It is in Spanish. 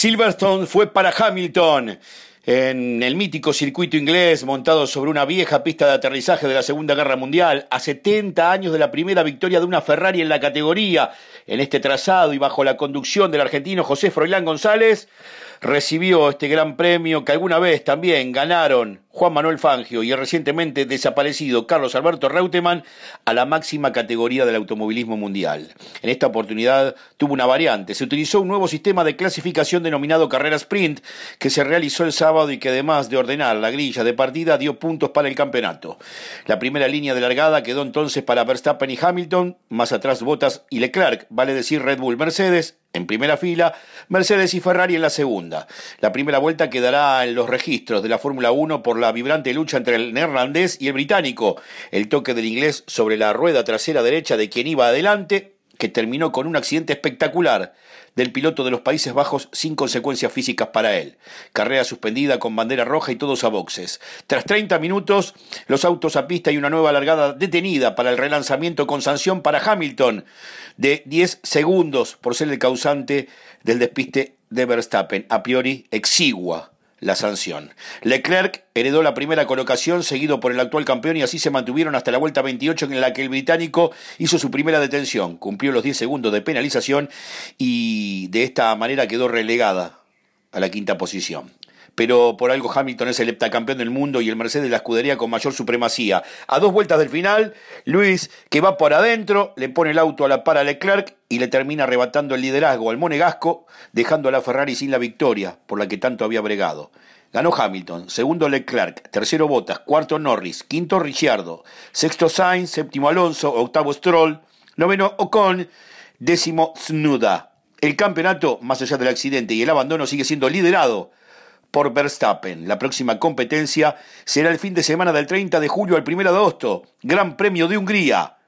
Silverstone fue para Hamilton. En el mítico circuito inglés, montado sobre una vieja pista de aterrizaje de la Segunda Guerra Mundial, a 70 años de la primera victoria de una Ferrari en la categoría, en este trazado y bajo la conducción del argentino José Froilán González, recibió este gran premio que alguna vez también ganaron Juan Manuel Fangio y el recientemente desaparecido Carlos Alberto Reutemann a la máxima categoría del automovilismo mundial. En esta oportunidad tuvo una variante. Se utilizó un nuevo sistema de clasificación denominado carrera sprint que se realizó el sábado y que además de ordenar la grilla de partida dio puntos para el campeonato. La primera línea de largada quedó entonces para Verstappen y Hamilton, más atrás Bottas y Leclerc, vale decir Red Bull Mercedes en primera fila, Mercedes y Ferrari en la segunda. La primera vuelta quedará en los registros de la Fórmula 1 por la vibrante lucha entre el neerlandés y el británico. El toque del inglés sobre la rueda trasera derecha de quien iba adelante, que terminó con un accidente espectacular del piloto de los Países Bajos sin consecuencias físicas para él. Carrera suspendida con bandera roja y todos a boxes. Tras 30 minutos, los autos a pista y una nueva largada detenida para el relanzamiento con sanción para Hamilton de 10 segundos por ser el causante del despiste de Verstappen. A priori exigua la sanción. Leclerc heredó la primera colocación, seguido por el actual campeón, y así se mantuvieron hasta la vuelta 28, en la que el británico hizo su primera detención, cumplió los 10 segundos de penalización y de esta manera quedó relegada a la quinta posición. Pero por algo Hamilton es el heptacampeón del mundo y el Mercedes la escudería con mayor supremacía. A 2 vueltas del final, Luis, que va por adentro, le pone el auto a la par a Leclerc y le termina arrebatando el liderazgo al monegasco, dejando a la Ferrari sin la victoria por la que tanto había bregado. Ganó Hamilton, segundo Leclerc, tercero Bottas, cuarto Norris, quinto Ricciardo, sexto Sainz, séptimo Alonso, octavo Stroll, noveno Ocon, décimo Tsunoda. El campeonato, más allá del accidente y el abandono, sigue siendo liderado por Verstappen. La próxima competencia será el fin de semana del 30 de julio al 1 de agosto, Gran Premio de Hungría.